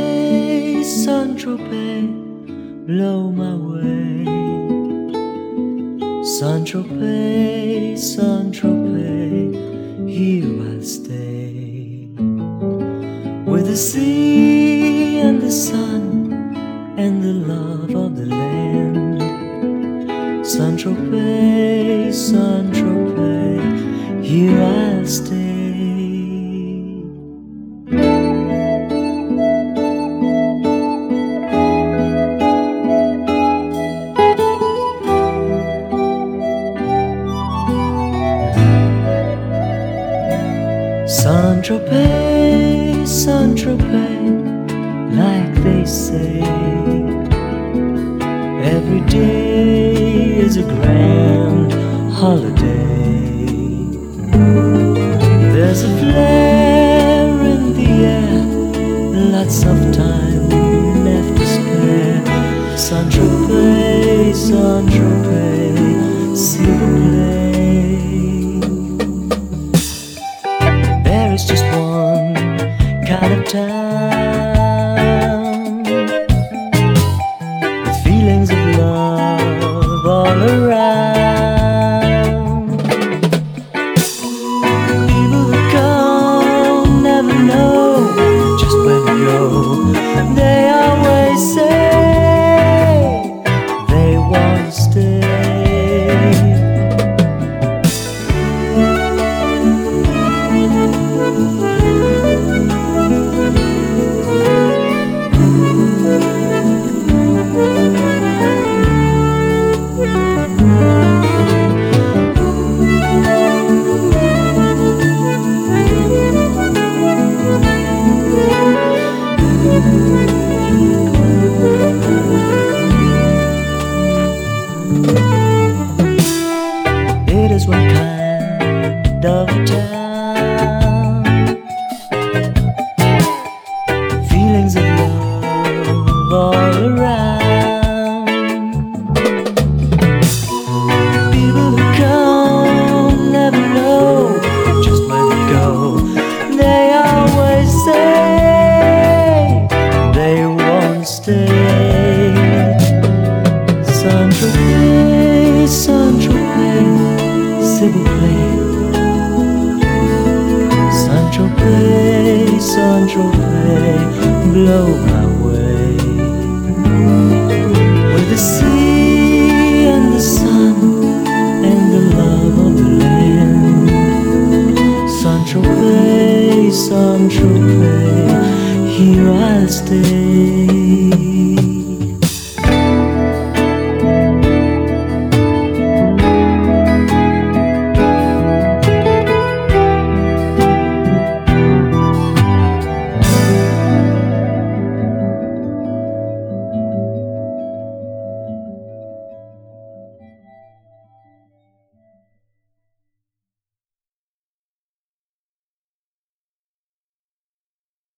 Saint-Tropez, Saint-Tropez, blow my way. Saint-Tropez, Saint-Tropez, here I'll stay. With the sea and the sun and the love of the land. Saint-Tropez, Saint-Tropez, here I'll stay. Saint-Tropez, Saint-Tropez, like they say, every day is a grand holiday. There's a flare in the air, lots of time left to spare. Saint-Tropez, Saint-Tropez, s'il vous plaît. There is just one kind of town with feelings of love all around. People who come never know just where to go. They always say they want to stay. It is one kind of a town, feelings of love all around. People who come never know just where to go. They always say they won't stay. Saint-Tropez, Saint-Tropez, s'il vous plaît. Saint-Tropez, Saint-Tropez, blow my way. With the sea and the sun and the love of the land. Saint-Tropez, Saint-Tropez, here I'll stay.